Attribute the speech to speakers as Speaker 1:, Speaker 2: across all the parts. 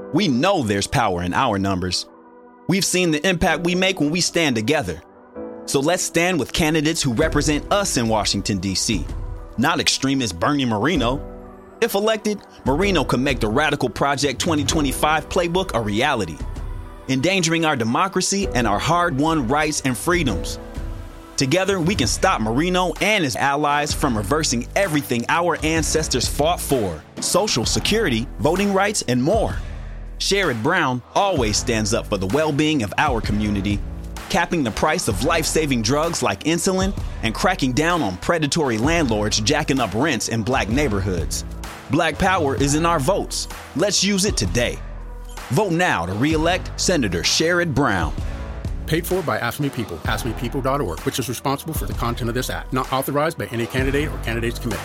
Speaker 1: We know there's power in our numbers. We've seen the impact we make when we stand together. So let's stand with candidates who represent us in Washington, D.C., not extremist Bernie Moreno. If elected, Moreno could make the Radical Project 2025 playbook a reality, endangering our democracy and our hard-won rights and freedoms. Together, we can stop Moreno and his allies from reversing everything our ancestors fought for: Social Security, voting rights, and more. Sherrod Brown always stands up for the well-being of our community, capping the price of life-saving drugs like insulin and cracking down on predatory landlords jacking up rents in black neighborhoods. Black power is in our votes. Let's use it today. Vote now to re-elect Senator Sherrod Brown.
Speaker 2: Paid for by Ask Me People, askmepeople.org, which is responsible for the content of this act. Not authorized by any candidate or candidates committee.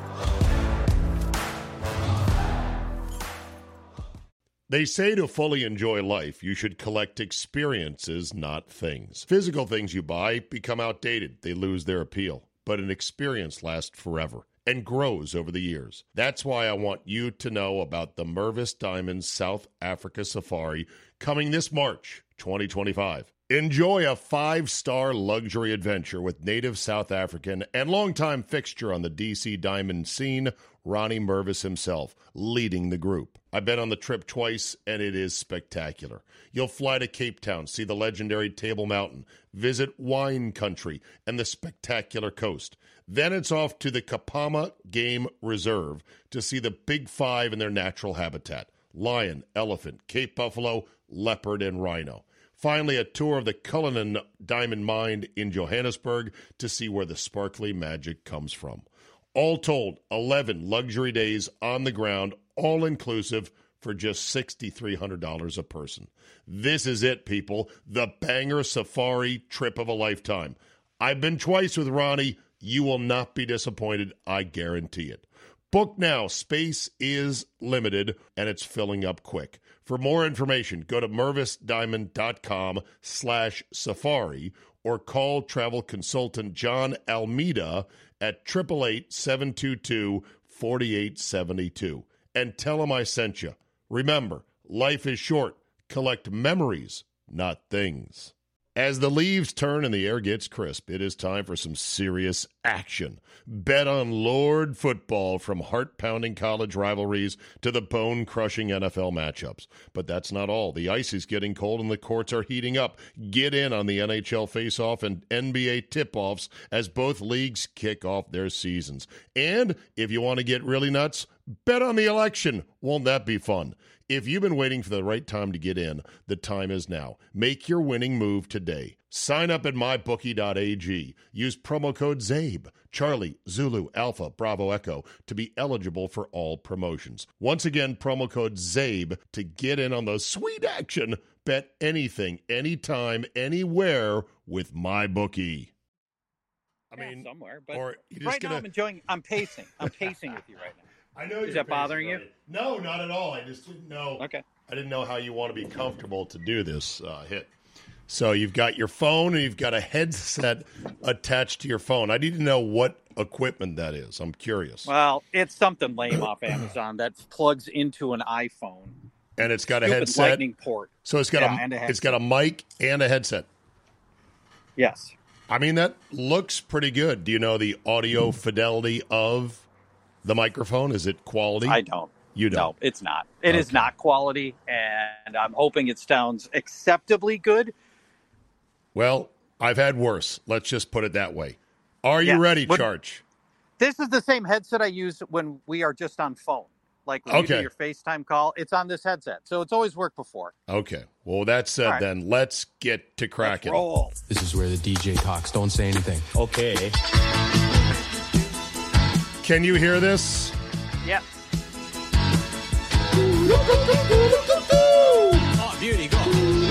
Speaker 3: They say to fully enjoy life, you should collect experiences, not things. Physical things you buy become outdated. They lose their appeal. But an experience lasts forever and grows over the years. That's why I want you to know about the Mervis Diamonds South Africa Safari coming this March 2025. Enjoy a 5-star luxury adventure with native South African and longtime fixture on the DC diamond scene, Ronnie Mervis himself, leading the group. I've been on the trip twice, and it is spectacular. You'll fly to Cape Town, see the legendary Table Mountain, visit wine country and the spectacular coast. Then it's off to the Kapama Game Reserve to see the Big Five in their natural habitat: lion, elephant, Cape buffalo, leopard, and rhino. Finally, a tour of the Cullinan Diamond Mine in Johannesburg to see where the sparkly magic comes from. All told, 11 luxury days on the ground, all-inclusive, for just $6,300 a person. This is it, people. The banger safari trip of a lifetime. I've been twice with Ronnie. You will not be disappointed. I guarantee it. Book now. Space is limited, and it's filling up quick. For more information, go to mervisdiamond.com/safari or call travel consultant John Almeida at 888-722-4872 and tell him I sent you. Remember, life is short. Collect memories, not things. As the leaves turn and the air gets crisp, it is time for some serious action. Bet on Lord football, from heart-pounding college rivalries to the bone-crushing NFL matchups. But that's not all. The ice is getting cold and the courts are heating up. Get in on the NHL face-off and NBA tip-offs as both leagues kick off their seasons. And if you want to get really nuts, bet on the election. Won't that be fun? If you've been waiting for the right time to get in, the time is now. Make your winning move today. Sign up at mybookie.ag. Use promo code ZABE, Charlie, Zulu, Alpha, Bravo, Echo, to be eligible for all promotions. Once again, promo code ZABE to get in on the sweet action. Bet anything, anytime, anywhere with MyBookie.
Speaker 4: Somewhere, but
Speaker 3: or
Speaker 4: right now I'm pacing. I'm pacing with you right now.
Speaker 3: I know.
Speaker 4: Is that bothering you?
Speaker 3: No, not at all. I just didn't know.
Speaker 4: Okay.
Speaker 3: I didn't know how you want to be comfortable to do this hit. So you've got your phone and you've got a headset attached to your phone. I need to know what equipment that is. I'm curious.
Speaker 4: Well, it's something lame off Amazon that plugs into an iPhone.
Speaker 3: And it's got a headset.
Speaker 4: Lightning port.
Speaker 3: So it's got it's got a mic and a headset.
Speaker 4: Yes.
Speaker 3: I mean, that looks pretty good. Do you know the audio fidelity of the microphone? Is it quality?
Speaker 4: I don't.
Speaker 3: You don't?
Speaker 4: No, it's not. It is not quality, and I'm hoping it sounds acceptably good.
Speaker 3: Well, I've had worse. Let's just put it that way. Are you ready, Charge?
Speaker 4: This is the same headset I use when we are just on phone. Like when you do your FaceTime call, it's on this headset. So it's always worked before.
Speaker 3: Okay. Well, that said, then let's get to cracking.
Speaker 4: Roll.
Speaker 5: This is where the DJ talks. Don't say anything.
Speaker 1: Okay.
Speaker 3: Can you hear this?
Speaker 4: Yes.
Speaker 5: Oh, beauty, go.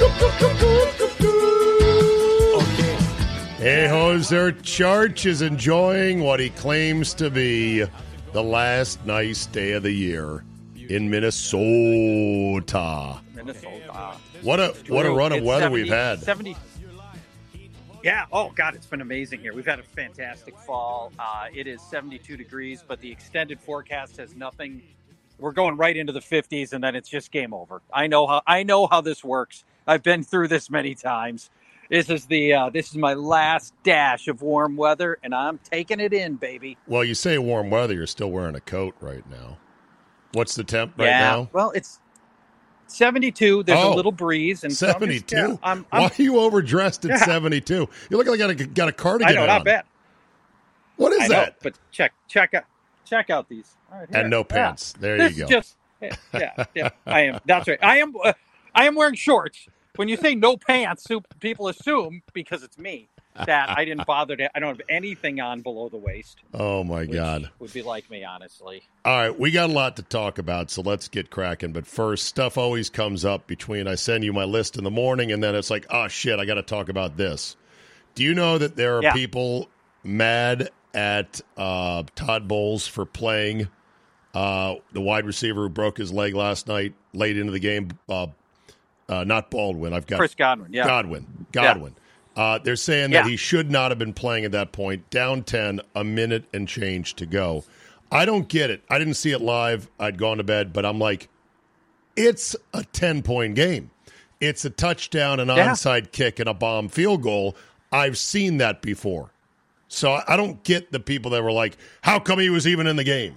Speaker 5: Okay.
Speaker 3: Hey, Hoser, Charge is enjoying what he claims to be the last nice day of the year in Minnesota. What a run of weather we've had.
Speaker 4: 70. Yeah. Oh, God, it's been amazing here. We've had a fantastic fall. It is 72 degrees, but the extended forecast has nothing we're going right into the 50s, and then it's just game over. I know how this works. I've been through this many times. This is my last dash of warm weather, and I'm taking it in, baby.
Speaker 3: Well, you say warm weather, you're still wearing a coat right now. What's the temp right now?
Speaker 4: Well, it's 72. There's a little breeze, and
Speaker 3: 72.
Speaker 4: So
Speaker 3: Why are you overdressed at 72? You look like you got a cardigan.
Speaker 4: I know, not bad.
Speaker 3: What is that?
Speaker 4: But check out these. Right,
Speaker 3: and no pants. There
Speaker 4: this
Speaker 3: you go.
Speaker 4: Yeah. I am. That's right. I am wearing shorts. When you say no pants, people assume, because it's me, that I didn't bother I don't have anything on below the waist.
Speaker 3: Oh, my God.
Speaker 4: Would be like me, honestly.
Speaker 3: All right, we got a lot to talk about, so let's get cracking. But first, stuff always comes up between I send you my list in the morning, and then it's like, oh, shit, I got to talk about this. Do you know that there are people mad at Todd Bowles for playing the wide receiver who broke his leg last night, late into the game? Not Baldwin. I've got
Speaker 4: Chris Godwin. Yeah.
Speaker 3: Godwin. They're saying that he should not have been playing at that point. Down 10, a minute and change to go. I don't get it. I didn't see it live. I'd gone to bed, but I'm like, it's a 10-point game. It's a touchdown, an onside kick, and a bomb field goal. I've seen that before. So I don't get the people that were like, how come he was even in the game?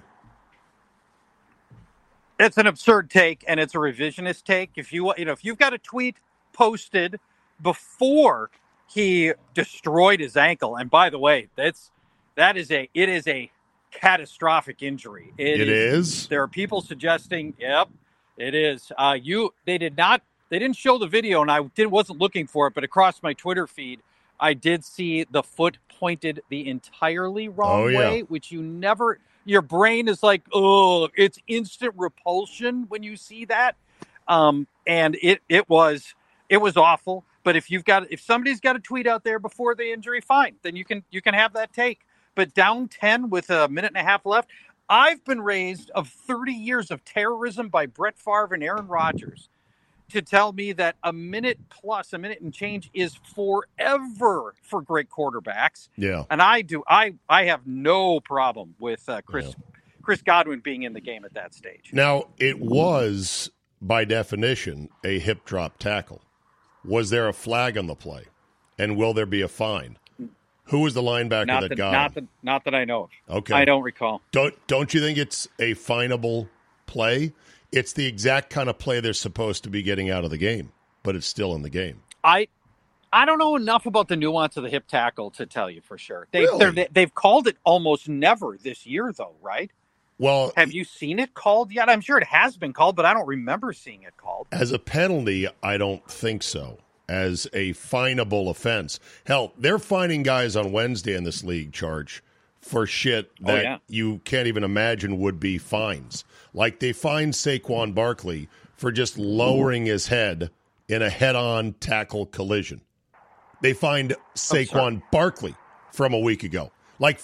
Speaker 4: It's an absurd take, and it's a revisionist take. If you've got a tweet posted before he destroyed his ankle, and by the way, it is a catastrophic injury. It is. There are people suggesting, yep, it is. They didn't show the video, and I wasn't looking for it, but across my Twitter feed, I did see the foot pointed the entirely wrong way, which you never. Your brain is like, oh, it's instant repulsion when you see that, and it was awful. But if somebody's got a tweet out there before the injury, fine, then you can have that take. But down 10 with a minute and a half left, I've been raised of 30 years of terrorism by Brett Favre and Aaron Rodgers to tell me that a minute and change is forever for great quarterbacks.
Speaker 3: Yeah.
Speaker 4: And I have no problem with Chris Godwin being in the game at that stage.
Speaker 3: Now, it was, by definition, a hip drop tackle. Was there a flag on the play? And will there be a fine? Who was the linebacker that got him?
Speaker 4: Not that I know of.
Speaker 3: Okay.
Speaker 4: I don't recall.
Speaker 3: Don't you think it's a finable play? It's the exact kind of play they're supposed to be getting out of the game, but it's still in the game.
Speaker 4: I don't know enough about the nuance of the hip tackle to tell you for sure. They've called it almost never this year, though, right?
Speaker 3: Well,
Speaker 4: have you seen it called yet? I'm sure it has been called, but I don't remember seeing it called.
Speaker 3: As a penalty, I don't think so. As a finable offense. Hell, they're fining guys on Wednesday in this league, Charge, for shit that you can't even imagine would be fines. Like they fined Saquon Barkley for just lowering his head in a head-on tackle collision. They fined Saquon Barkley from a week ago, like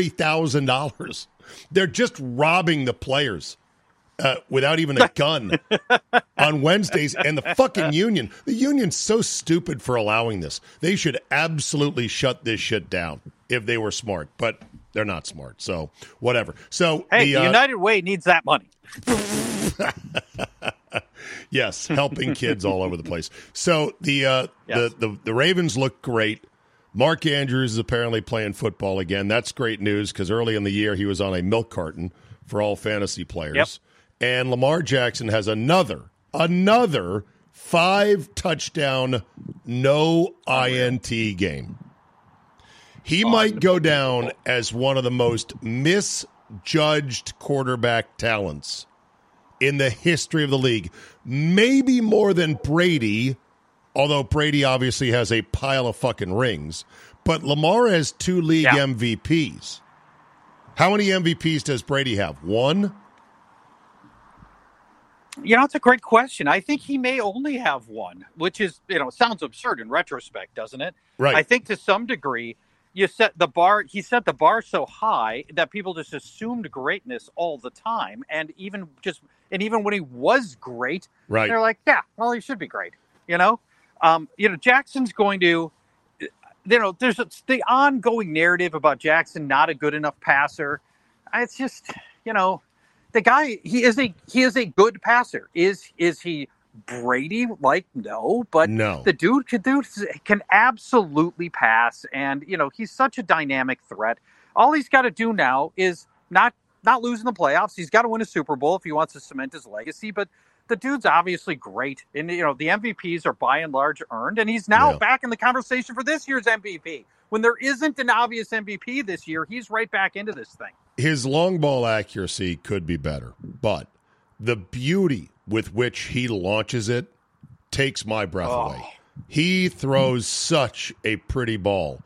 Speaker 3: $40,000. They're just robbing the players without even a gun on Wednesdays. And the fucking union, the union's so stupid for allowing this. They should absolutely shut this shit down if they were smart, but they're not smart. So whatever. So
Speaker 4: hey, the United Way needs that money.
Speaker 3: Yes, helping kids all over the place. So the Ravens look great. Mark Andrews is apparently playing football again. That's great news because early in the year he was on a milk carton for all fantasy players. Yep. And Lamar Jackson has another 5-touchdown, no INT game. He might go down as one of the most misjudged quarterback talents in the history of the league. Maybe more than Brady, although Brady obviously has a pile of fucking rings. But Lamar has 2 league MVPs. How many MVPs does Brady have? 1?
Speaker 4: It's a great question. I think he may only have 1, which is, sounds absurd in retrospect, doesn't it?
Speaker 3: Right.
Speaker 4: I think to some degree, he set the bar so high that people just assumed greatness all the time. And even when he was great, they're like, he should be great. Jackson's going to, there's the ongoing narrative about Jackson not a good enough passer. It's just, the guy, he is a good passer. Is he Brady? Like, no, but
Speaker 3: No.
Speaker 4: the dude can absolutely pass, and he's such a dynamic threat. All he's got to do now is not lose in the playoffs. He's got to win a Super Bowl if he wants to cement his legacy. But the dude's obviously great, and the MVPs are by and large earned, and he's now back in the conversation for this year's MVP. When there isn't an obvious MVP this year, he's right back into this thing.
Speaker 3: His long ball accuracy could be better, but the beauty with which he launches it takes my breath away. He throws such a pretty ball.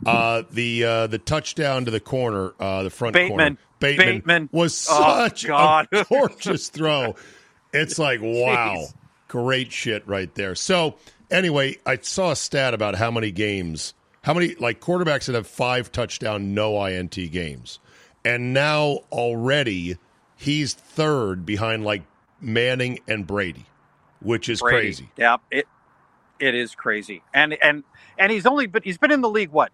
Speaker 3: The touchdown to the corner, the front corner, Bateman was such a gorgeous throw. It's like, wow, jeez. Great shit right there. So anyway, I saw a stat about how many quarterbacks that have 5 touchdown, no INT games. And now already he's third behind like Manning and Brady, which is crazy.
Speaker 4: Yeah, it is crazy. And he's been in the league, what,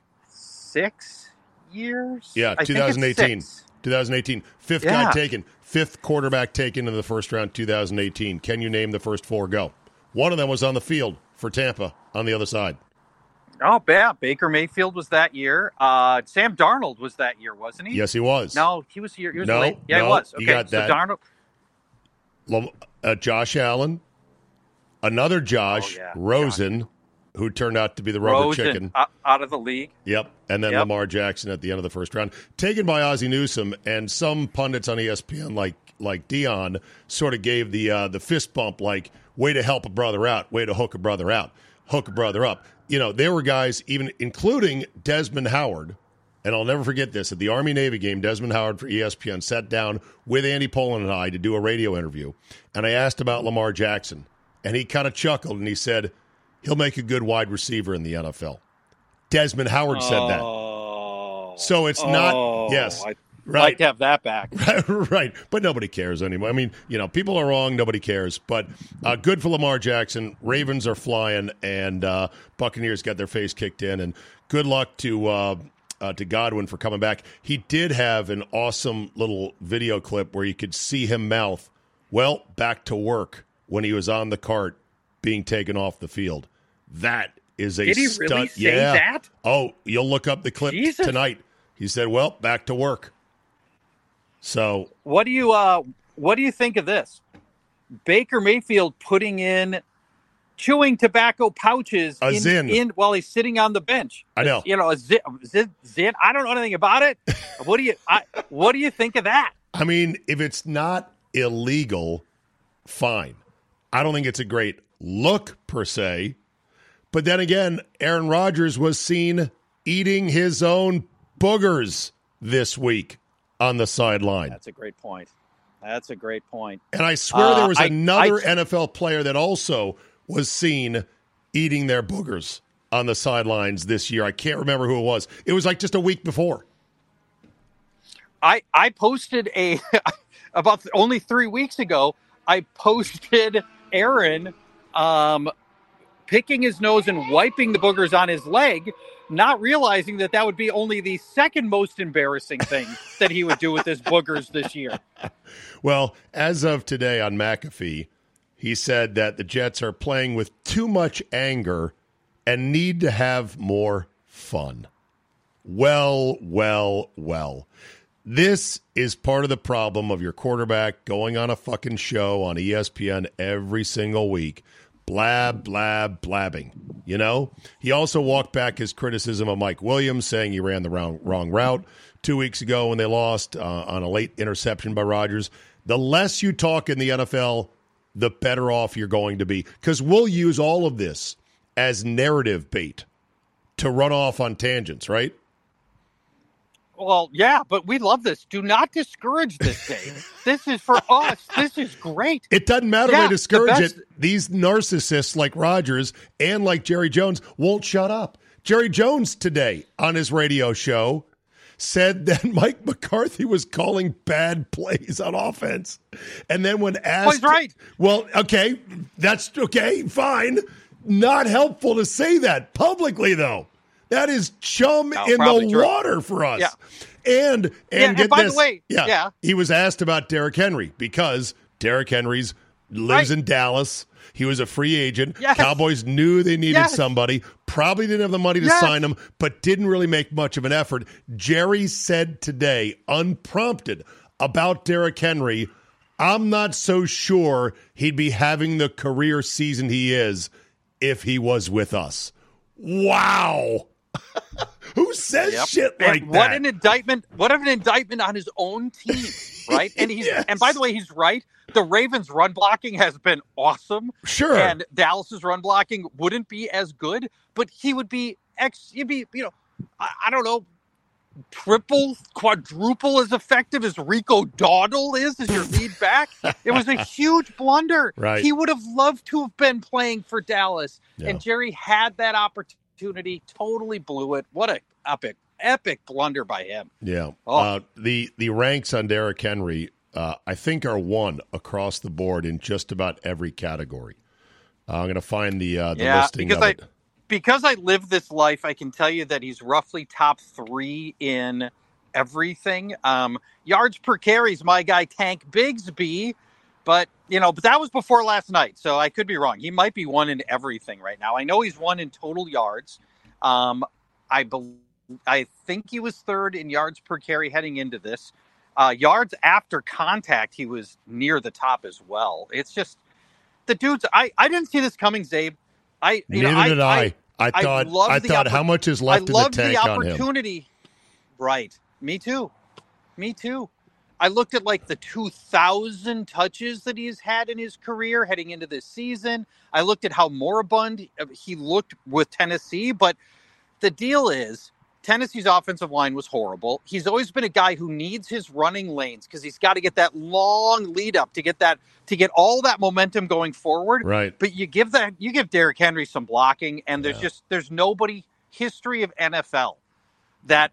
Speaker 4: 6 years?
Speaker 3: Yeah, 2018. 2018. Fifth guy taken. 5th quarterback taken in the first round, 2018. Can you name the first 4? Go. One of them was on the field for Tampa on the other side.
Speaker 4: Oh, yeah. Baker Mayfield was that year. Sam Darnold was that year, wasn't he?
Speaker 3: Yes, he was.
Speaker 4: No, he was here. He was late. Yeah, he was. Okay,
Speaker 3: you got that.
Speaker 4: So
Speaker 3: Darnold. Josh Allen, another Josh, Rosen, who turned out to be the rubber chicken.
Speaker 4: Out of the league.
Speaker 3: Yep. And then Lamar Jackson at the end of the first round. Taken by Ozzie Newsome, and some pundits on ESPN like Dion sort of gave the fist bump, like, way to help a brother out, way to hook a brother out, hook a brother up. There were guys, even including Desmond Howard, and I'll never forget this, at the Army-Navy game, Desmond Howard for ESPN sat down with Andy Pollin and I to do a radio interview, and I asked about Lamar Jackson, and he kind of chuckled, and he said, he'll make a good wide receiver in the NFL. Desmond Howard said that. So it's not, yes.
Speaker 4: I'd
Speaker 3: right.
Speaker 4: like to have that back.
Speaker 3: Right. But nobody cares anymore. I mean, people are wrong. Nobody cares. But good for Lamar Jackson. Ravens are flying, and Buccaneers got their face kicked in. And good luck to Godwin for coming back. He did have an awesome little video clip where you could see him mouth, well, back to work, when he was on the cart being taken off the field. That is a
Speaker 4: Did he
Speaker 3: stunt.
Speaker 4: really say that?
Speaker 3: Oh, you'll look up the clip tonight. He said, well, back to work. So
Speaker 4: what do you think of this? Baker Mayfield chewing tobacco pouches in while he's sitting on the bench.
Speaker 3: I know.
Speaker 4: A zin. I don't know anything about it. What do you think of that?
Speaker 3: I mean, if it's not illegal, fine. I don't think it's a great look per se. But then again, Aaron Rodgers was seen eating his own boogers this week on the sideline.
Speaker 4: That's a great point.
Speaker 3: And I swear there was another NFL player that also was seen eating their boogers on the sidelines this year. I can't remember who it was. It was like just a week before.
Speaker 4: I posted about only 3 weeks ago, I posted Aaron picking his nose and wiping the boogers on his leg, not realizing that would be only the second most embarrassing thing that he would do with his boogers this year.
Speaker 3: Well, as of today on McAfee, he said that the Jets are playing with too much anger and need to have more fun. Well. This is part of the problem of your quarterback going on a fucking show on ESPN every single week. Blabbing. He also walked back his criticism of Mike Williams, saying he ran the wrong route 2 weeks ago when they lost on a late interception by Rodgers. The less you talk in the NFL, the better off you're going to be, because we'll use all of this as narrative bait to run off on tangents, right?
Speaker 4: Well, yeah, but we love this. Do not discourage this, Dave. This is for us. This is great.
Speaker 3: It doesn't matter if I discourage it. These narcissists like Rodgers and like Jerry Jones won't shut up. Jerry Jones today on his radio show said that Mike McCarthy was calling bad plays on offense. And then when asked...
Speaker 4: Well, he's right.
Speaker 3: Well, okay, that's okay, fine. Not helpful to say that publicly, though. That is chum in the water for us.
Speaker 4: Yeah.
Speaker 3: And get
Speaker 4: by
Speaker 3: this.
Speaker 4: the way, yeah.
Speaker 3: He was asked about Derrick Henry because Derrick Henry's lives in Dallas. He was a free agent.
Speaker 4: Yes.
Speaker 3: Cowboys knew they needed somebody. Probably didn't have the money to sign him, but didn't really make much of an effort. Jerry said today, unprompted, about Derrick Henry, I'm not so sure he'd be having the career season he is if he was with us. Wow. Who says shit like that?
Speaker 4: What an indictment! What an indictment on his own team, right? And and by the way, he's right. The Ravens' run blocking has been awesome.
Speaker 3: Sure.
Speaker 4: And Dallas's run blocking wouldn't be as good, but he would be he'd be, I don't know, triple, quadruple as effective as Rico Dowdle is as your lead back. It was a huge blunder.
Speaker 3: Right.
Speaker 4: He would have loved to have been playing for Dallas.
Speaker 3: Yeah.
Speaker 4: And Jerry had that opportunity, totally blew it. What a epic blunder by him.
Speaker 3: Yeah.
Speaker 4: Oh.
Speaker 3: The ranks on Derrick Henry, I think, are one across the board in just about every category. I'm going to find the listing of it.
Speaker 4: Because I live this life, I can tell you that he's roughly top 3 in everything. Yards per carry's my guy Tank Bigsby, but that was before last night, so I could be wrong. He might be 1 in everything right now. I know he's 1 in total yards. I think he was 3rd in yards per carry heading into this. Yards after contact, he was near the top as well. It's just the dudes. I didn't see this coming, Zabe.
Speaker 3: Neither did I. I thought how much is left in the tank on him.
Speaker 4: The opportunity. Right. Me too. I looked at like the 2,000 touches that he's had in his career heading into this season. I looked at how moribund he looked with Tennessee, but the deal is Tennessee's offensive line was horrible. He's always been a guy who needs his running lanes because he's got to get that long lead up to get all that momentum going forward.
Speaker 3: Right.
Speaker 4: But you give Derrick Henry some blocking, and there's nobody history of NFL that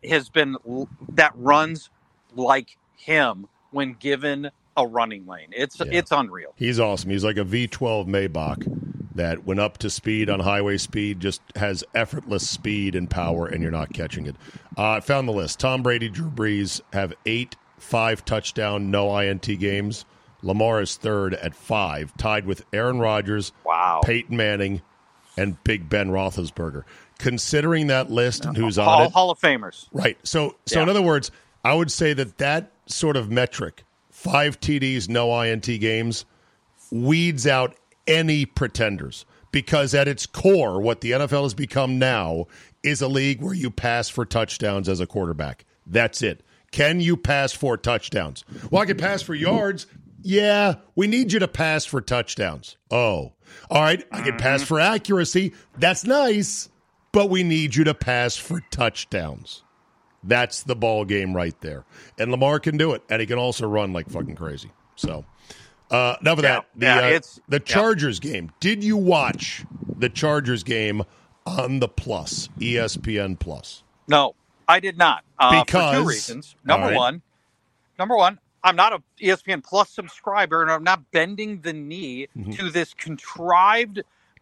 Speaker 4: runs like him when given a running lane. It's unreal.
Speaker 3: He's awesome. He's like a V12 Maybach that when up to speed on highway speed just has effortless speed and power, and you're not catching it. I found the list. Tom Brady, Drew Brees have 8 5-touchdown, no INT games. Lamar is 3rd at 5, tied with Aaron Rodgers, Peyton Manning, and Big Ben Roethlisberger. Considering that list and who's on it.
Speaker 4: Hall of Famers.
Speaker 3: Right. So in other words, I would say that sort of metric, 5 TDs, no INT games, weeds out any pretenders, because at its core, what the NFL has become now is a league where you pass for touchdowns as a quarterback. That's it. Can you pass for touchdowns? Well, I can pass for yards. Yeah, we need you to pass for touchdowns. Oh, all right. I can pass for accuracy. That's nice, but we need you to pass for touchdowns. That's the ball game right there. And Lamar can do it, and he can also run like fucking crazy. So, enough of that. The Chargers game. Did you watch the Chargers game on the Plus, ESPN Plus?
Speaker 4: No, I did not.
Speaker 3: Because,
Speaker 4: for 2 reasons. Number one, I'm not a ESPN Plus subscriber, and I'm not bending the knee to this contrived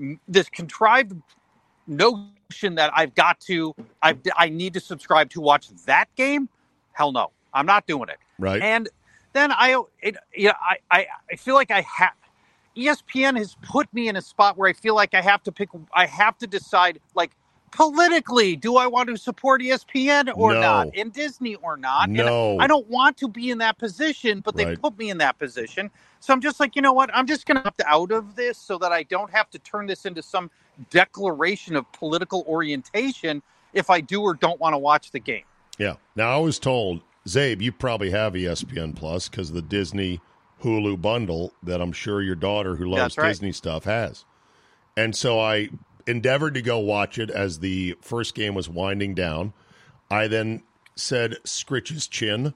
Speaker 4: notion that I need to subscribe to watch that game. Hell no, I'm not doing it.
Speaker 3: Right.
Speaker 4: And then I feel like ESPN has put me in a spot where I feel like I have to decide, like, politically, do I want to support ESPN or not, and Disney or not?
Speaker 3: No.
Speaker 4: And I don't want to be in that position, but they put me in that position. So I'm just like, you know what? I'm just going to opt out of this so that I don't have to turn this into some declaration of political orientation if I do or don't want to watch the game.
Speaker 3: Yeah. Now, I was told, Zabe, you probably have ESPN Plus because of the Disney Hulu bundle that I'm sure your daughter who loves Disney stuff has. And so I endeavored to go watch it as the first game was winding down. I then said, Scritch's chin,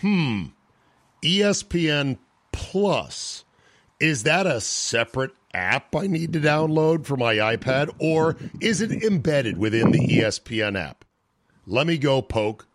Speaker 3: ESPN Plus, is that a separate app I need to download for my iPad, or is it embedded within the ESPN app? Let me go poke.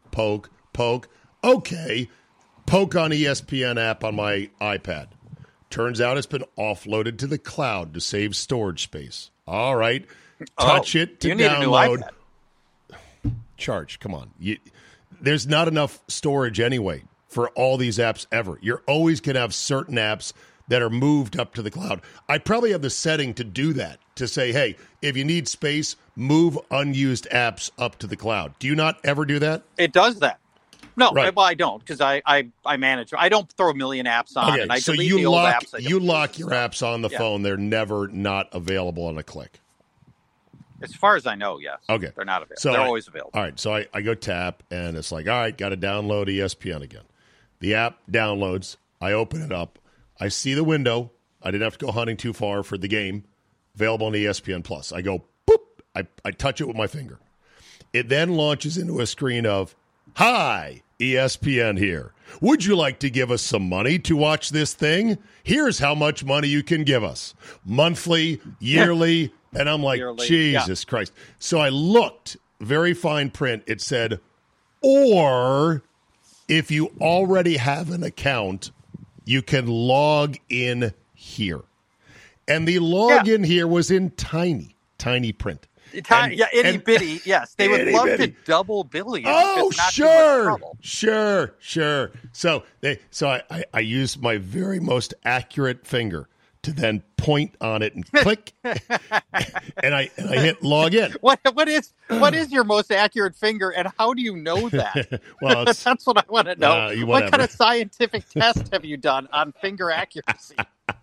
Speaker 3: Okay, poke on ESPN app on my iPad. Turns out it's been offloaded to the cloud to save storage space. All right. Touch it to
Speaker 4: you need
Speaker 3: download.
Speaker 4: A new iPad.
Speaker 3: Charge, come on. there's not enough storage anyway for all these apps ever. You're always going to have certain apps that are moved up to the cloud. I probably have the setting to do that, to say, hey, if you need space, move unused apps up to the cloud. Do you not ever do that?
Speaker 4: It does that. No,
Speaker 3: Right.
Speaker 4: well, I don't, because I manage. I don't throw a million apps on,
Speaker 3: Okay,
Speaker 4: and I
Speaker 3: so
Speaker 4: delete
Speaker 3: you
Speaker 4: the old
Speaker 3: lock
Speaker 4: apps.
Speaker 3: you lock your
Speaker 4: stuff.
Speaker 3: apps on the
Speaker 4: Yeah.
Speaker 3: phone. They're never not available on a click.
Speaker 4: As far as I know, yes.
Speaker 3: Okay.
Speaker 4: They're not available.
Speaker 3: So
Speaker 4: They're always available.
Speaker 3: All right, so I go tap, and it's like, all right, got to download ESPN again. The app downloads. I open it up. I see the window. I didn't have to go hunting too far for the game. Available on ESPN Plus. I go, boop. I touch it with my finger. It then launches into a screen of, hi, ESPN here. Would you like to give us some money to watch this thing? Here's how much money you can give us. Monthly, yearly. And I'm like,
Speaker 4: Yearly,
Speaker 3: Jesus Christ. So I looked, very fine print. It said, or if you already have an account, you can log in here. And the login here was in tiny print.
Speaker 4: Itty bitty. Yes, they would
Speaker 3: itty
Speaker 4: love
Speaker 3: bitty.
Speaker 4: to double bill you.
Speaker 3: Oh,
Speaker 4: if it's not too much
Speaker 3: sure.
Speaker 4: trouble.
Speaker 3: So I used my very most accurate finger to then point on it and click, and I hit log in.
Speaker 4: What is your most accurate finger, and how do you know that?
Speaker 3: Well, it's,
Speaker 4: That's what I want to know. What
Speaker 3: whatever.
Speaker 4: kind of scientific test have you done on finger accuracy?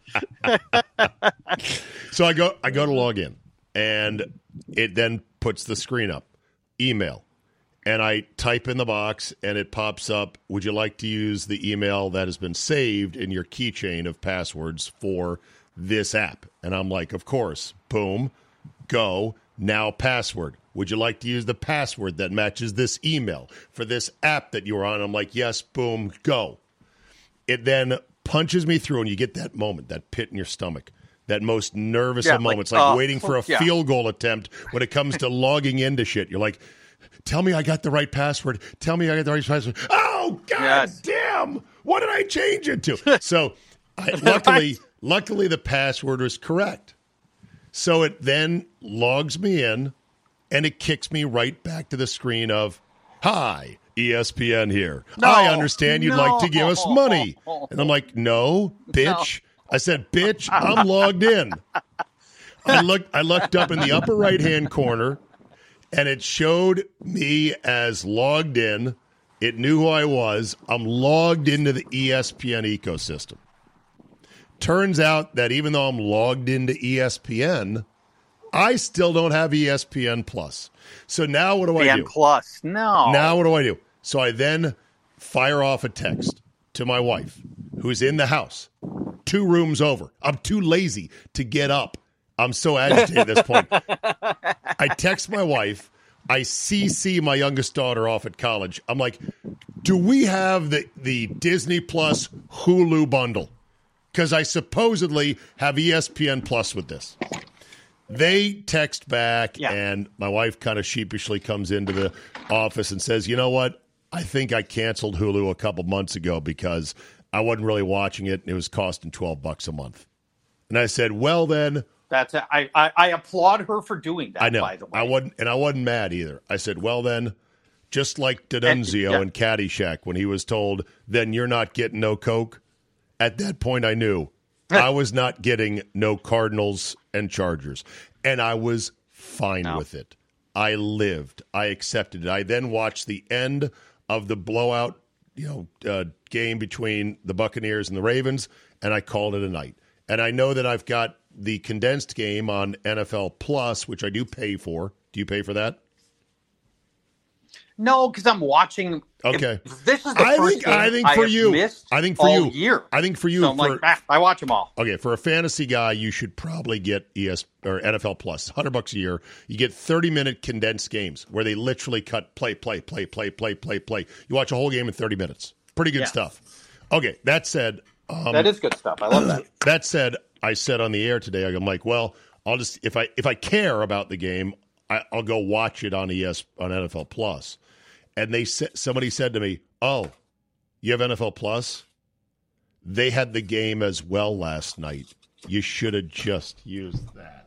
Speaker 3: So I go to log in, and it then puts the screen up, email, and I type in the box, and it pops up, would you like to use the email that has been saved in your keychain of passwords for this app? And I'm like, of course. Boom. Go. Now password. Would you like to use the password that matches this email for this app that you're on? I'm like, yes. Boom. Go. It then punches me through, and you get that moment, that pit in your stomach, that most nervous of moments, like waiting for a field goal attempt when it comes to logging into shit. You're like, tell me I got the right password. Tell me I got the right password. Oh, God damn. What did I change it to? So luckily the password was correct. So it then logs me in, and it kicks me right back to the screen of, hi, ESPN here. I understand you'd like to give us money. And I'm like, no, bitch. I said, bitch, I'm logged in. I looked up in the upper right-hand corner, and it showed me as logged in. It knew who I was. I'm logged into the ESPN ecosystem. Turns out that even though I'm logged into ESPN, I still don't have ESPN Plus. So now what do I do?
Speaker 4: Plus, no.
Speaker 3: Now what do I do? So I then fire off a text to my wife, who's in the house, 2 rooms over. I'm too lazy to get up. I'm so agitated at this point. I text my wife. I CC my youngest daughter off at college. I'm like, do we have the Disney Plus Hulu bundle? Because I supposedly have ESPN Plus with this. They text back, and my wife kind of sheepishly comes into the office and says, you know what? I think I canceled Hulu a couple months ago because I wasn't really watching it, and it was costing $12 a month. And I said, well, then.
Speaker 4: I applaud her for doing that,
Speaker 3: I know.
Speaker 4: by the way.
Speaker 3: I wasn't mad either. I said, well, then, just like D'Annunzio in Caddyshack when he was told, then you're not getting no Coke. At that point, I knew I was not getting no Cardinals and Chargers, and I was fine with it. I lived. I accepted it. I then watched the end of the blowout, game between the Buccaneers and the Ravens, and I called it a night. And I know that I've got the condensed game on NFL Plus, which I do pay for. Do you pay for that?
Speaker 4: No, because I'm watching.
Speaker 3: Okay,
Speaker 4: This is the first game I think missed all year.
Speaker 3: I think for you,
Speaker 4: so I'm like, I watch them all.
Speaker 3: Okay, for a fantasy guy, you should probably get or NFL Plus, $100 a year. You get 30-minute condensed games where they literally cut play. You watch a whole game in 30 minutes. Pretty good stuff. Okay, that said,
Speaker 4: that is good stuff. I love that.
Speaker 3: That said, I said on the air today, I'm like, well, I'll just if I care about the game, I'll go watch it on NFL Plus. And somebody said to me, oh, you have NFL Plus? They had the game as well last night. You should have just used that.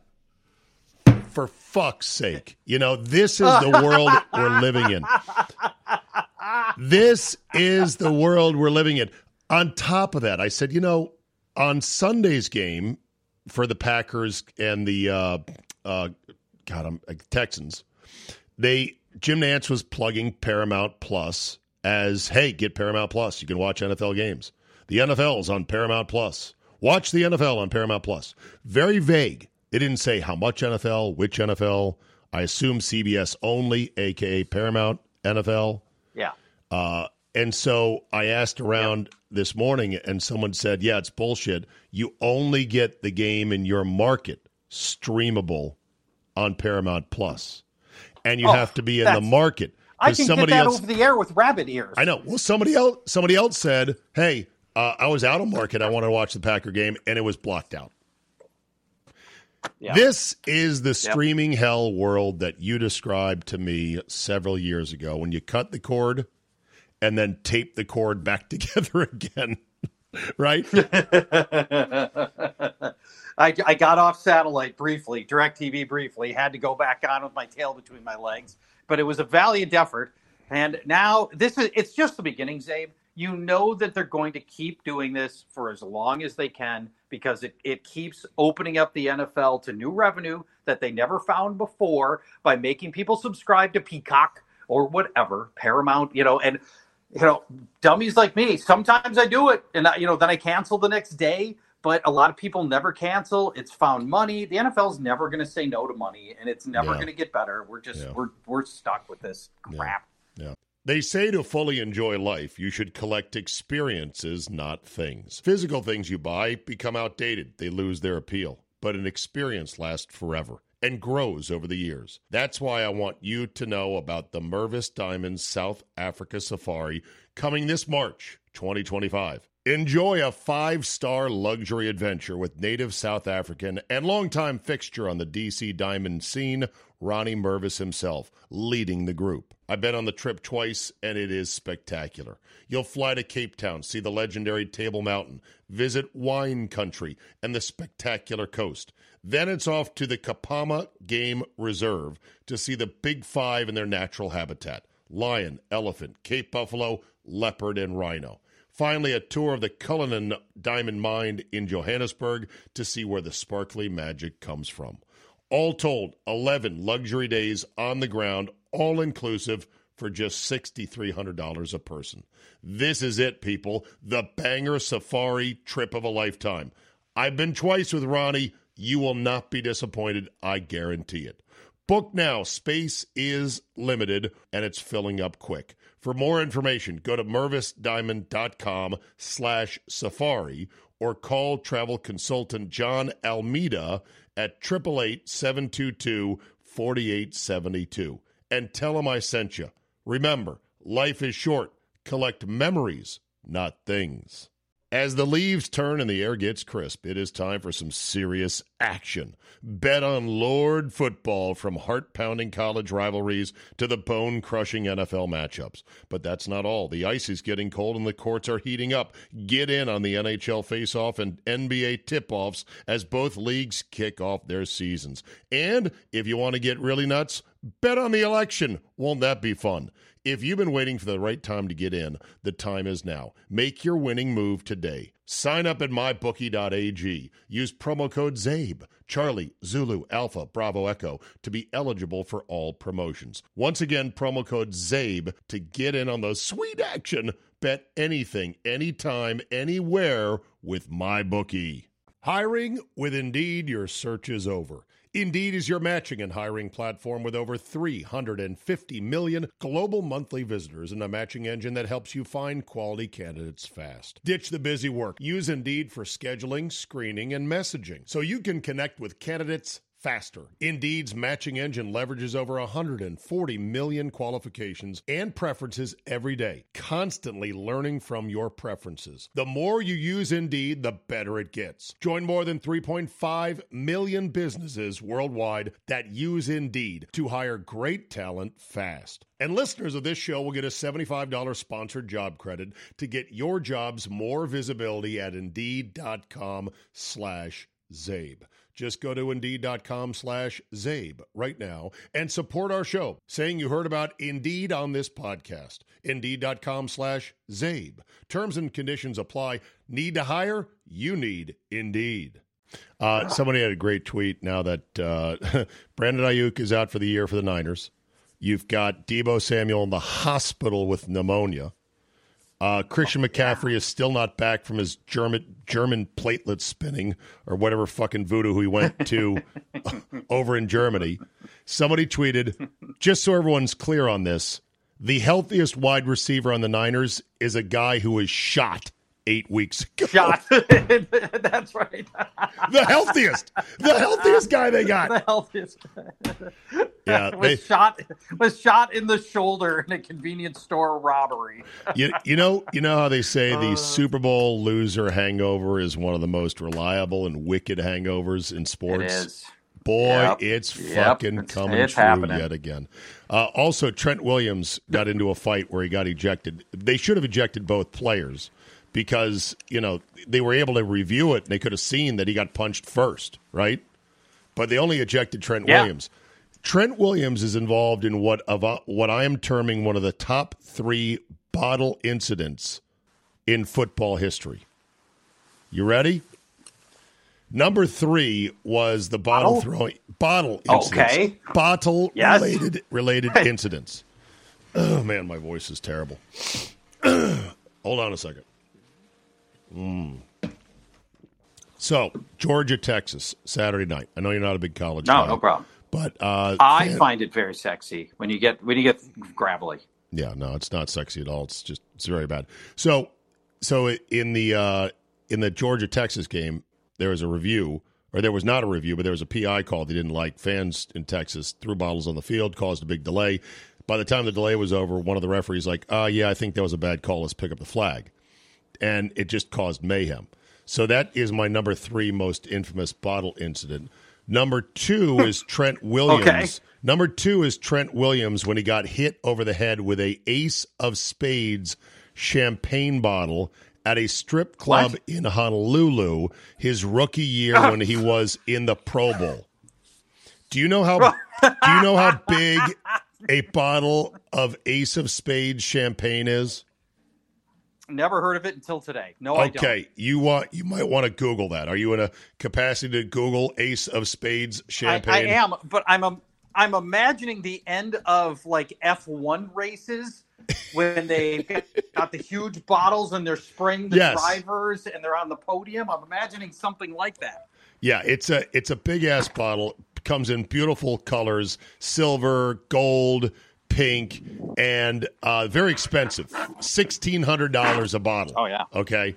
Speaker 3: For fuck's sake. This is the world we're living in. This is the world we're living in. On top of that, I said, on Sunday's game for the Packers and the Texans, Jim Nantz was plugging Paramount Plus as, hey, get Paramount Plus. You can watch NFL games. The NFL's on Paramount Plus. Watch the NFL on Paramount Plus. Very vague. They didn't say how much NFL, which NFL. I assume CBS only, a.k.a. Paramount NFL.
Speaker 4: Yeah.
Speaker 3: And so I asked around this morning, and someone said, yeah, it's bullshit. You only get the game in your market streamable on Paramount Plus. And you have to be in the market.
Speaker 4: I can get that over the air with rabbit ears.
Speaker 3: I know. Well, somebody else said, hey, I was out of market. I wanted to watch the Packer game, and it was blocked out. Yeah. This is the streaming hell world that you described to me several years ago when you cut the cord and then tape the cord back together again, right?
Speaker 4: I got off satellite briefly, DirecTV briefly, had to go back on with my tail between my legs, but it was a valiant effort. And now it's just the beginning, Zabe. You know that they're going to keep doing this for as long as they can because it keeps opening up the NFL to new revenue that they never found before by making people subscribe to Peacock or whatever, Paramount, and dummies like me, sometimes I do it and then I cancel the next day, but a lot of people never cancel. It's found money. The NFL's never going to say no to money and it's never going to get better. We're just, we're stuck with this crap.
Speaker 3: Yeah. They say to fully enjoy life, you should collect experiences, not things. Physical things you buy become outdated. They lose their appeal. But an experience lasts forever and grows over the years. That's why I want you to know about the Mervis Diamonds South Africa Safari coming this March 2025. Enjoy a 5-star luxury adventure with native South African and longtime fixture on the DC diamond scene, Ronnie Mervis himself, leading the group. I've been on the trip twice, and it is spectacular. You'll fly to Cape Town, see the legendary Table Mountain, visit wine country and the spectacular coast. Then it's off to the Kapama Game Reserve to see the Big Five in their natural habitat: lion, elephant, Cape buffalo, leopard, and rhino. Finally, a tour of the Cullinan Diamond Mine in Johannesburg to see where the sparkly magic comes from. All told, 11 luxury days on the ground, all-inclusive, for just $6,300 a person. This is it, people. The banger safari trip of a lifetime. I've been twice with Ronnie. You will not be disappointed. I guarantee it. Book now. Space is limited, and it's filling up quick. For more information, go to mervisdiamond.com/safari or call travel consultant John Almeida at 888-722-4872 and tell him I sent you. Remember, life is short. Collect memories, not things. As the leaves turn and the air gets crisp, it is time for some serious action. Bet on Lord football, from heart-pounding college rivalries to the bone-crushing NFL matchups. But that's not all. The ice is getting cold and the courts are heating up. Get in on the NHL face-off and NBA tip-offs as both leagues kick off their seasons. And if you want to get really nuts, bet on the election. Won't that be fun? If you've been waiting for the right time to get in, the time is now. Make your winning move today. Sign up at mybookie.ag. Use promo code ZABE, Charlie, Zulu, Alpha, Bravo, Echo, to be eligible for all promotions. Once again, promo code ZABE to get in on the sweet action. Bet anything, anytime, anywhere with MyBookie. Hiring with Indeed, your search is over. Indeed is your matching and hiring platform with over 350 million global monthly visitors and a matching engine that helps you find quality candidates fast. Ditch the busy work. Use Indeed for scheduling, screening, and messaging so you can connect with candidates faster. Indeed's matching engine leverages over 140 million qualifications and preferences every day, constantly learning from your preferences. The more you use Indeed, the better it gets. Join more than 3.5 million businesses worldwide that use Indeed to hire great talent fast. And listeners of this show will get a $75 sponsored job credit to get your jobs more visibility at Indeed.com/ZABE. Just go to Indeed.com/Zabe right now and support our show, saying you heard about Indeed on this podcast. Indeed.com/Zabe. Terms and conditions apply. Need to hire? You need Indeed. Somebody had a great tweet now that Brandon Ayuk is out for the year for the Niners. You've got Deebo Samuel in the hospital with pneumonia. Christian McCaffrey is still not back from his German platelet spinning or whatever fucking voodoo he went to over in Germany. Somebody tweeted, just so everyone's clear on this, the healthiest wide receiver on the Niners is a guy who was shot 8 weeks ago.
Speaker 4: Shot. That's right.
Speaker 3: The healthiest guy they got.
Speaker 4: The healthiest.
Speaker 3: Yeah,
Speaker 4: was shot in the shoulder in a convenience store robbery.
Speaker 3: You know how they say the Super Bowl loser hangover is one of the most reliable and wicked hangovers in sports?
Speaker 4: It is.
Speaker 3: Boy, it's fucking coming true
Speaker 4: happening.
Speaker 3: yet again. Also, Trent Williams got into a fight where he got ejected. They should have ejected both players because, they were able to review it and they could have seen that he got punched first, right? But they only ejected Trent Williams. Trent Williams is involved in what I am terming one of the top 3 bottle incidents in football history. You ready? Number 3 was the bottle incidents.
Speaker 4: Okay.
Speaker 3: Bottle related incidents. Oh man, my voice is terrible. Hold on a second. So, Georgia, Texas, Saturday night. I know you're not a big college guy.
Speaker 4: No problem.
Speaker 3: But
Speaker 4: I find it very sexy when you get gravelly.
Speaker 3: Yeah, no, it's not sexy at all. It's very bad. So in the Georgia Texas game, there was a review, or there was not a review, but there was a PI call they didn't like. Fans in Texas threw bottles on the field, caused a big delay. By the time the delay was over, one of the referees like, yeah, I think that was a bad call. Let's pick up the flag. And it just caused mayhem. So that is my number 3 most infamous bottle incident. Number 2 is Trent Williams.
Speaker 4: Okay.
Speaker 3: Number 2 is Trent Williams when he got hit over the head with a Ace of Spades champagne bottle at a strip club in Honolulu his rookie year when he was in the Pro Bowl. Do you know how big a bottle of Ace of Spades champagne is?
Speaker 4: Never heard of it until today. No, I don't.
Speaker 3: Okay, you might want to Google that. Are you in a capacity to Google Ace of Spades champagne?
Speaker 4: I am, but I'm imagining the end of like F1 races when they got the huge bottles and they're spraying the drivers and they're on the podium. I'm imagining something like that.
Speaker 3: Yeah, it's a big ass bottle. Comes in beautiful colors: silver, gold, pink, and very expensive. $1,600 a bottle.
Speaker 4: Oh yeah.
Speaker 3: Okay.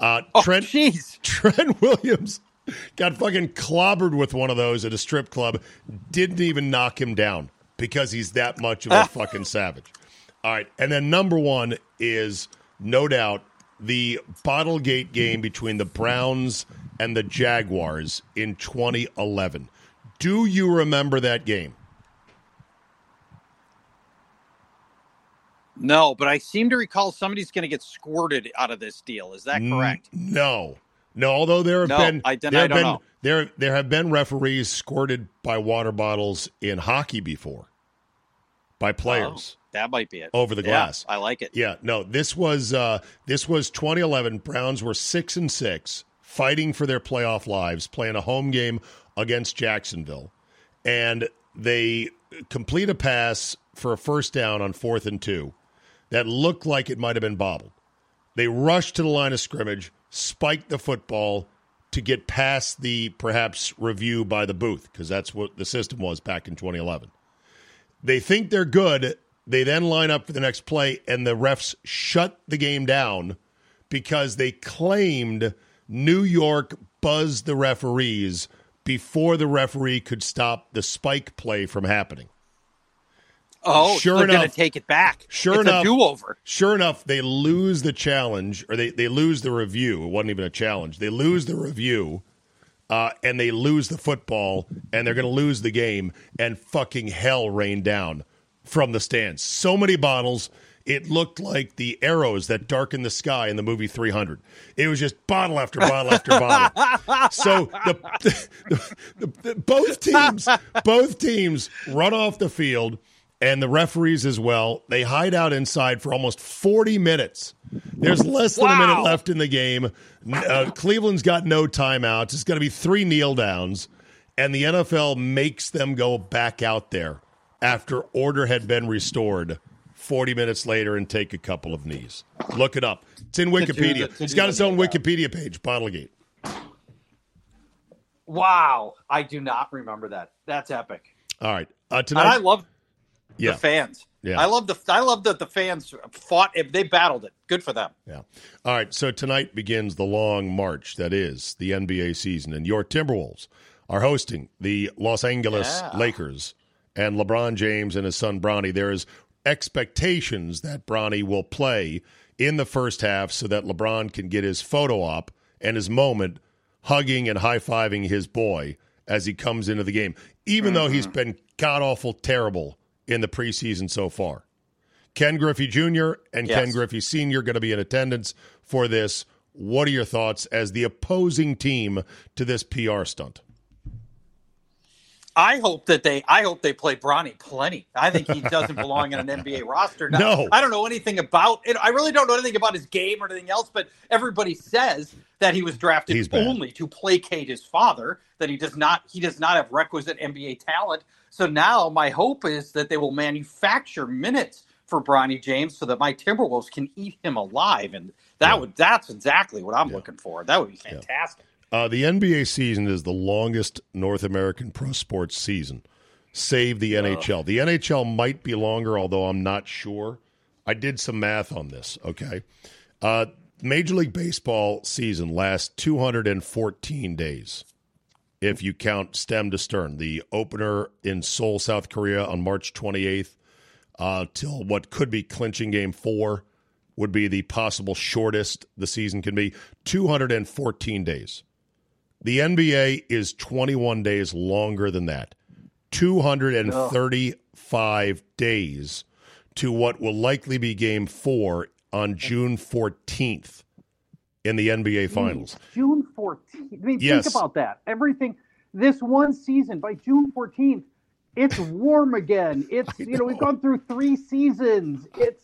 Speaker 4: Trent
Speaker 3: Williams got fucking clobbered with one of those at a strip club. Didn't even knock him down because he's that much of a fucking savage. All right, and then number 1 is no doubt the Bottlegate game between the Browns and the Jaguars in 2011. Do you remember that game?
Speaker 4: No, but I seem to recall somebody's going to get squirted out of this deal. Is that correct?
Speaker 3: No. Although there have been referees squirted by water bottles in hockey before by players.
Speaker 4: Oh, that might be it.
Speaker 3: Over the glass.
Speaker 4: I like it.
Speaker 3: Yeah, no. This was 2011. Browns were 6-6, fighting for their playoff lives, playing a home game against Jacksonville, and they complete a pass for a first down on 4th and 2. That looked like it might have been bobbled. They rushed to the line of scrimmage, spiked the football to get past the perhaps review by the booth, because that's what the system was back in 2011. They think they're good. They then line up for the next play, and the refs shut the game down because they claimed New York buzzed the referees before the referee could stop the spike play from happening.
Speaker 4: Oh, they're going to take it back. It's a do-over.
Speaker 3: Sure enough, they lose the challenge, or they lose the review. It wasn't even a challenge. They lose the review, and they lose the football, and they're going to lose the game, and fucking hell rained down from the stands. So many bottles. it looked like the arrows that darken the sky in the movie 300. It was just bottle after bottle after bottle. So both teams run off the field, and the referees as well. They hide out inside for almost 40 minutes. There's less than a minute left in the game. Cleveland's got no timeouts. It's going to be 3 kneel downs, and the NFL makes them go back out there after order had been restored 40 minutes later and take a couple of knees. Look it up. It's in Wikipedia. It's got its own Wikipedia page, Bottlegate.
Speaker 4: Wow. I do not remember that. That's epic.
Speaker 3: All right.
Speaker 4: Tonight, and I love
Speaker 3: the
Speaker 4: fans.
Speaker 3: Yeah.
Speaker 4: I love that the fans fought. They battled it. Good for them.
Speaker 3: Yeah. All right. So tonight begins the long march that is the NBA season, and your Timberwolves are hosting the Los Angeles Lakers and LeBron James and his son Bronny. There is expectations that Bronny will play in the first half so that LeBron can get his photo op and his moment hugging and high-fiving his boy as he comes into the game, even though he's been god-awful terrible in the preseason so far. Ken Griffey Jr. and Ken Griffey Sr. going to be in attendance for this. What are your thoughts as the opposing team to this PR stunt?
Speaker 4: I hope they play Bronny plenty. I think he doesn't belong in an NBA roster. Now,
Speaker 3: no.
Speaker 4: I don't know anything about it. I really don't know anything about his game or anything else, but everybody says that he was drafted only to placate his father, that he does not have requisite NBA talent. So now my hope is that they will manufacture minutes for Bronny James so that my Timberwolves can eat him alive. And that's exactly what I'm looking for. That would be fantastic.
Speaker 3: The NBA season is the longest North American pro sports season, save the NHL. The NHL might be longer, although I'm not sure. I did some math on this, okay? Major League Baseball season lasts 214 days, if you count stem to stern. The opener in Seoul, South Korea on March 28th till what could be clinching Game 4 would be the possible shortest the season can be, 214 days. The NBA is 21 days longer than that. 235 days to what will likely be Game 4 on June 14th in the NBA Finals.
Speaker 6: June 14th. I mean, think about that. Everything, this one season, by June 14th, it's warm again. It's, we've gone through 3 seasons. It's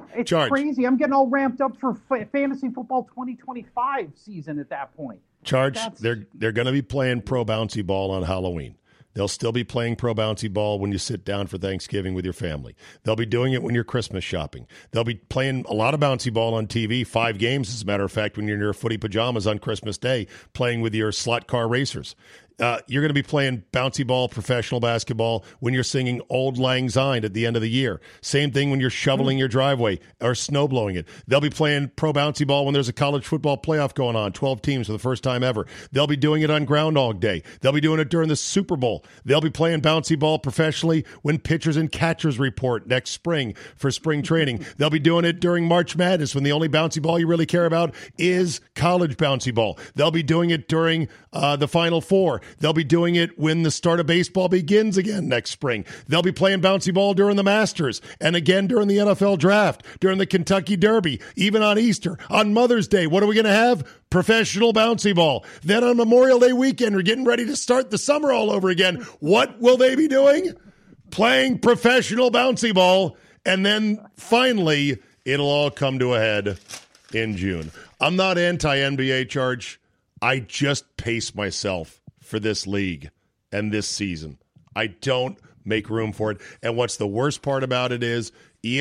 Speaker 6: crazy. I'm getting all ramped up for Fantasy Football 2025 season at that point.
Speaker 3: They're going to be playing pro bouncy ball on Halloween. They'll still be playing pro bouncy ball when you sit down for Thanksgiving with your family. They'll be doing it when you're Christmas shopping. They'll be playing a lot of bouncy ball on TV, 5 games, as a matter of fact, when you're in your footy pajamas on Christmas Day, playing with your slot car racers. You're going to be playing bouncy ball, professional basketball when you're singing Auld Lang Syne at the end of the year. Same thing when you're shoveling your driveway or snow blowing it. They'll be playing pro bouncy ball when there's a college football playoff going on, 12 teams for the first time ever. They'll be doing it on Groundhog Day. They'll be doing it during the Super Bowl. They'll be playing bouncy ball professionally when pitchers and catchers report next spring for spring training. They'll be doing it during March Madness when the only bouncy ball you really care about is college bouncy ball. They'll be doing it during the Final Four. They'll be doing it when the start of baseball begins again next spring. They'll be playing bouncy ball during the Masters and again during the NFL Draft, during the Kentucky Derby, even on Easter. On Mother's Day, what are we going to have? Professional bouncy ball. Then on Memorial Day weekend, we're getting ready to start the summer all over again. What will they be doing? Playing professional bouncy ball. And then finally, it'll all come to a head in June. I'm not anti-NBA, Charge. I just pace myself for this league and this season. I don't make room for it. And what's the worst part about it is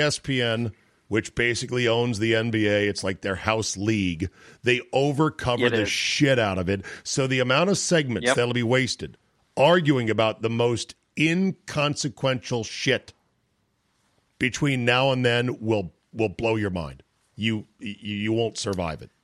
Speaker 3: ESPN, which basically owns the NBA, it's like their house league, they overcover the shit out of it. So the amount of segments that'll be wasted arguing about the most inconsequential shit between now and then will blow your mind. You won't survive it.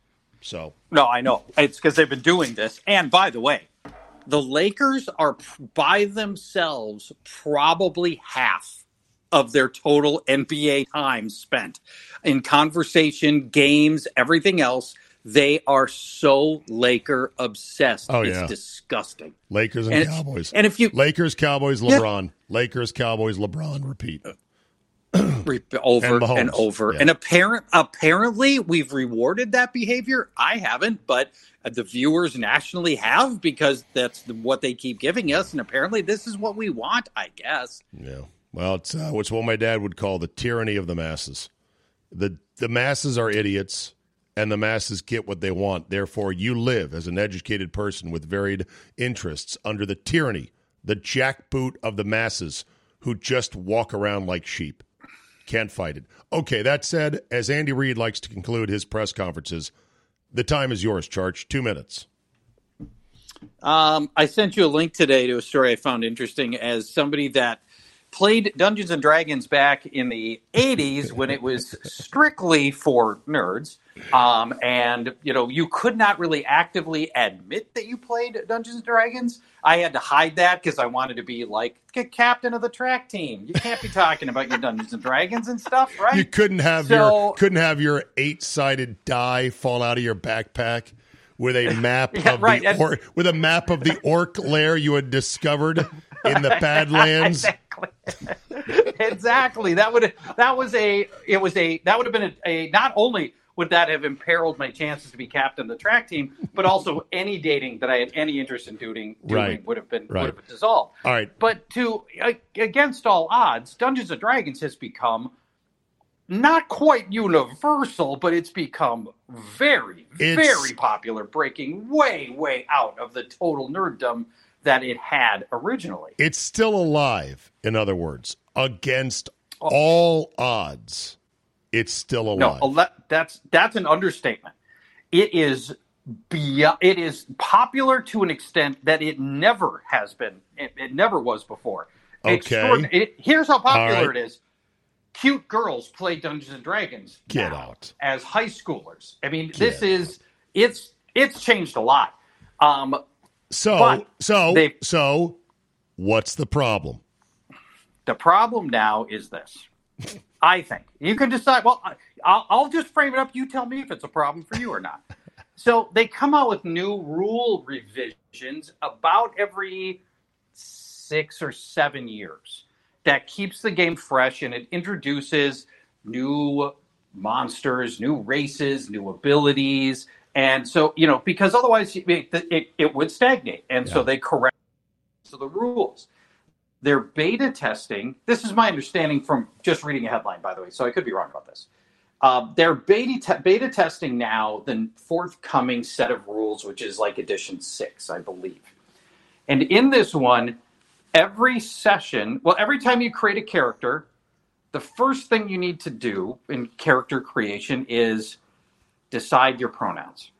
Speaker 3: So
Speaker 4: no, I know. It's because they've been doing this. And by the way, the Lakers are by themselves probably half of their total NBA time spent in conversation, games, everything else. They are so Laker obsessed. It's disgusting.
Speaker 3: Lakers and Cowboys.
Speaker 4: And if you
Speaker 3: Lakers, Cowboys, LeBron. Lakers, Cowboys, LeBron, repeat.
Speaker 4: over and over.
Speaker 3: Yeah.
Speaker 4: And apparently we've rewarded that behavior. I haven't, but the viewers nationally have, because that's what they keep giving us. And apparently this is what we want, I guess.
Speaker 3: Yeah. Well, it's what my dad would call the tyranny of the masses. The masses are idiots, and the masses get what they want. Therefore, you live as an educated person with varied interests under the tyranny, the jackboot of the masses who just walk around like sheep. Can't fight it. Okay, that said, as Andy Reid likes to conclude his press conferences, the time is yours, Charge. 2 minutes.
Speaker 4: I sent you a link today to a story I found interesting as somebody that played Dungeons & Dragons back in the 80s when it was strictly for nerds. And, you could not really actively admit that you played Dungeons & Dragons. I had to hide that because I wanted to be like captain of the track team. You can't be talking about your Dungeons & Dragons and stuff, right?
Speaker 3: You couldn't have your 8-sided die fall out of your backpack with a map with a map of the orc lair you had discovered in the Badlands.
Speaker 4: Exactly. That would have been a not only would that have imperiled my chances to be captain of the track team, but also any dating that I had any interest in doing would have been dissolved.
Speaker 3: All right.
Speaker 4: But against all odds, Dungeons & Dragons has become not quite universal, but it's become very popular, breaking way out of the total nerddom that it had originally.
Speaker 3: It's still alive, in other words. Against all odds, it's still alive.
Speaker 4: No, that's an understatement. It is popular to an extent that it never has been. It never was before.
Speaker 3: Okay.
Speaker 4: Here's how popular it is. Cute girls play Dungeons & Dragons as high schoolers. I mean, it's changed a lot.
Speaker 3: So what's the problem?
Speaker 4: The problem now is this. I think you can decide. Well, I'll just frame it up. You tell me if it's a problem for you or not. So they come out with new rule revisions about every 6 or 7 years. That keeps the game fresh, and it introduces new monsters, new races, new abilities. And so, because otherwise it would stagnate. And so they correct the rules. They're beta testing. This is my understanding from just reading a headline, by the way, so I could be wrong about this. They're beta testing now the forthcoming set of rules, which is like edition 6, I believe. And in this one, every time you create a character, the first thing you need to do in character creation is decide your pronouns.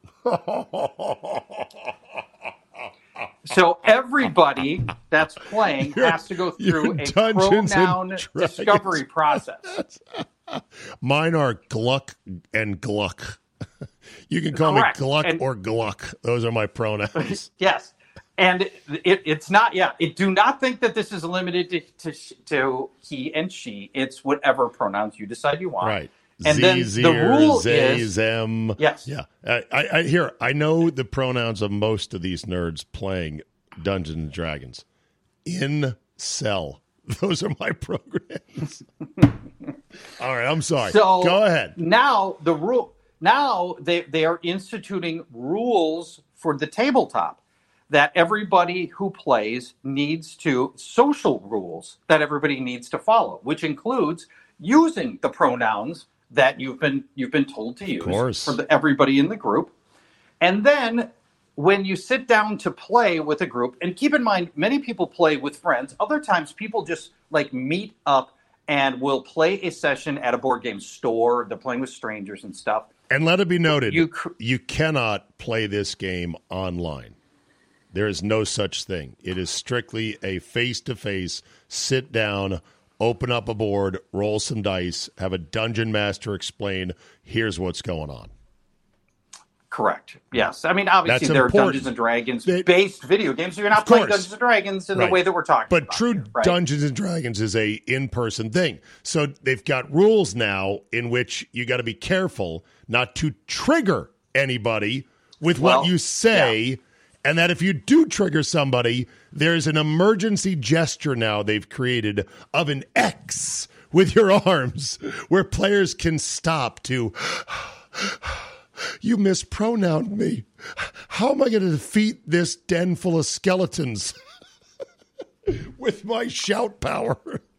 Speaker 4: So everybody that's playing has to go through a pronoun discovery process.
Speaker 3: Mine are Gluck and Gluck. You can call me Gluck or Gluck. Those are my pronouns.
Speaker 4: Yes. And it's not, do not think that this is limited to he and she. It's whatever pronouns you decide you want.
Speaker 3: Right.
Speaker 4: And then the rule is
Speaker 3: them.
Speaker 4: Yes.
Speaker 3: Yeah. I know the pronouns of most of these nerds playing Dungeons and Dragons. Incel. Those are my programs. All right. I'm sorry.
Speaker 4: So
Speaker 3: go ahead.
Speaker 4: Now they are instituting rules for the tabletop that everybody who plays social rules that everybody needs to follow, which includes using the pronouns that you've been told to use for everybody in the group. And then when you sit down to play with a group, and keep in mind, many people play with friends. Other times people just meet up and will play a session at a board game store. They're playing with strangers and stuff.
Speaker 3: And let it be noted, you cannot play this game online. There is no such thing. It is strictly a face-to-face, sit down, open up a board, roll some dice, have a dungeon master explain, here's what's going on.
Speaker 4: Correct. Yes. I mean, obviously there are Dungeons & Dragons-based video games, so you're not playing Dungeons & Dragons in the way that we're talking about.
Speaker 3: But true Dungeons & Dragons is a in-person thing. So they've got rules now in which you got to be careful not to trigger anybody with what you say. Yeah. And that if you do trigger somebody, there's an emergency gesture now they've created of an X with your arms where players can stop to, you mispronounced me. How am I going to defeat this den full of skeletons with my shout power?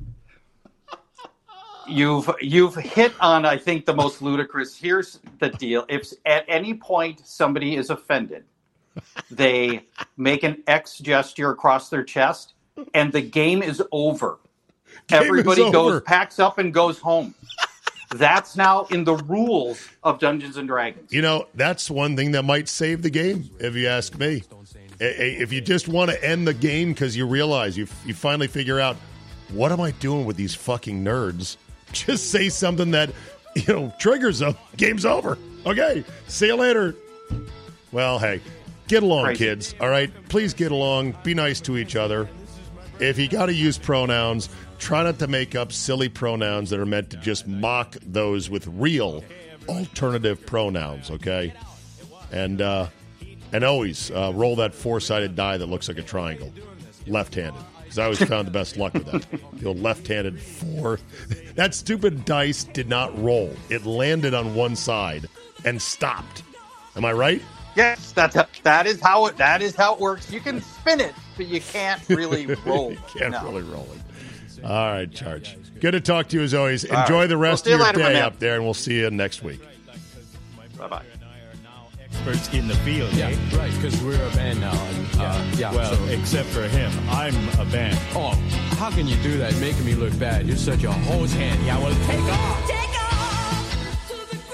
Speaker 4: You've hit on, I think, the most ludicrous. Here's the deal. If at any point somebody is offended, they make an X gesture across their chest, and the game is over. Everybody goes, packs up and goes home. That's now in the rules of Dungeons and Dragons.
Speaker 3: You know, that's one thing that might save the game, if you ask me. If you just want to end the game because you realize you finally figure out, what am I doing with these fucking nerds? Just say something that, triggers them. Game's over. Okay, see you later. Well, hey, get along, kids. All right, please get along. Be nice to each other. If you got to use pronouns, try not to make up silly pronouns that are meant to just mock those with real alternative pronouns, okay? And always roll that four-sided die that looks like a triangle, left-handed. Because I always found the best luck with that. The old left-handed four. That stupid dice did not roll. It landed on one side and stopped. Am I right?
Speaker 4: Yes, that is how it works. You can spin it, but you can't really roll.
Speaker 3: You can't really roll it. All right, Charge. Good to talk to you as always. Enjoy the rest of your day up there, and we'll see you next week.
Speaker 4: Bye-bye.
Speaker 7: Experts in the field,
Speaker 5: yeah, right, because we're a band now. And,
Speaker 7: well, so, except for him. I'm a band.
Speaker 5: Oh, how can you do that, making me look bad? You're such a hose hand. Yeah, well, take off! Take off!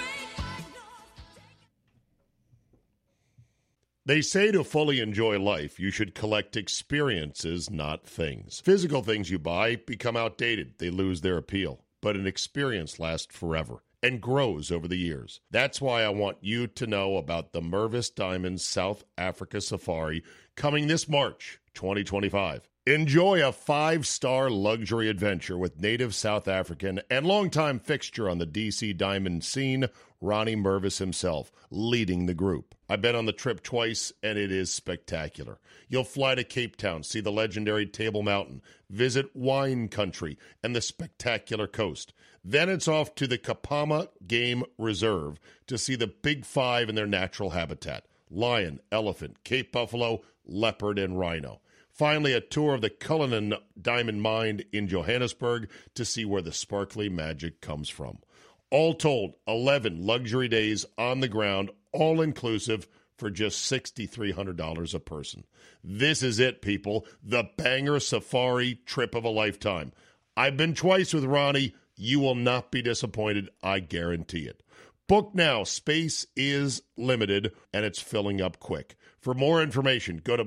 Speaker 3: They say to fully enjoy life, you should collect experiences, not things. Physical things you buy become outdated. They lose their appeal. But an experience lasts forever and grows over the years. That's why I want you to know about the Mervis Diamonds South Africa Safari coming this March 2025. Enjoy a 5-star luxury adventure with native South African and longtime fixture on the DC Diamond scene, Ronnie Mervis himself, leading the group. I've been on the trip twice, and it is spectacular. You'll fly to Cape Town, see the legendary Table Mountain, visit wine country and the spectacular coast. Then it's off to the Kapama Game Reserve to see the Big Five in their natural habitat: lion, elephant, Cape buffalo, leopard, and rhino. Finally, a tour of the Cullinan Diamond Mine in Johannesburg to see where the sparkly magic comes from. All told, 11 luxury days on the ground, all-inclusive, for just $6,300 a person. This is it, people. The banger safari trip of a lifetime. I've been twice with Ronnie. You will not be disappointed. I guarantee it. Book now. Space is limited, and it's filling up quick. For more information, go to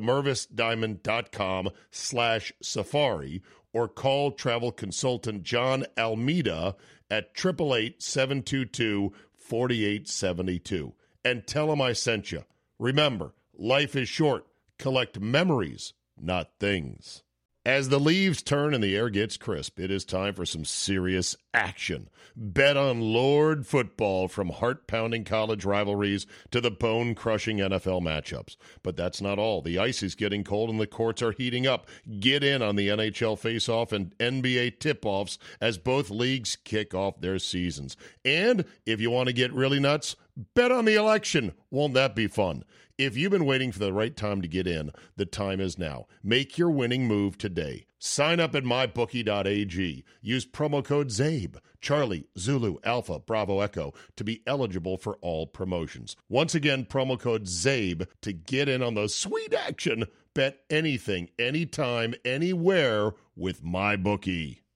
Speaker 3: mervisdiamond.com/safari or call travel consultant John Almeida at 888-722-4872 and tell him I sent you. Remember, life is short. Collect memories, not things. As the leaves turn and the air gets crisp, it is time for some serious action. Bet on Lord football, from heart-pounding college rivalries to the bone-crushing NFL matchups. But that's not all. The ice is getting cold and the courts are heating up. Get in on the NHL face-off and NBA tip-offs as both leagues kick off their seasons. And if you want to get really nuts, bet on the election. Won't that be fun? If you've been waiting for the right time to get in, the time is now. Make your winning move today. Sign up at mybookie.ag. Use promo code ZABE, Charlie, Zulu, Alpha, Bravo, Echo, to be eligible for all promotions. Once again, promo code ZABE to get in on the sweet action. Bet anything, anytime, anywhere with MyBookie.